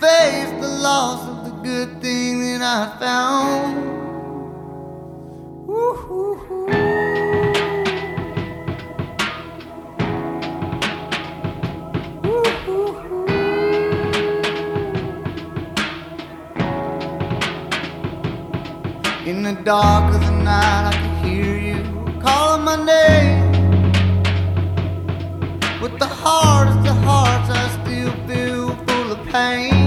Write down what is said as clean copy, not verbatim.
face the loss of the good thing that I found. Woo-hoo-hoo. In the dark of the night, I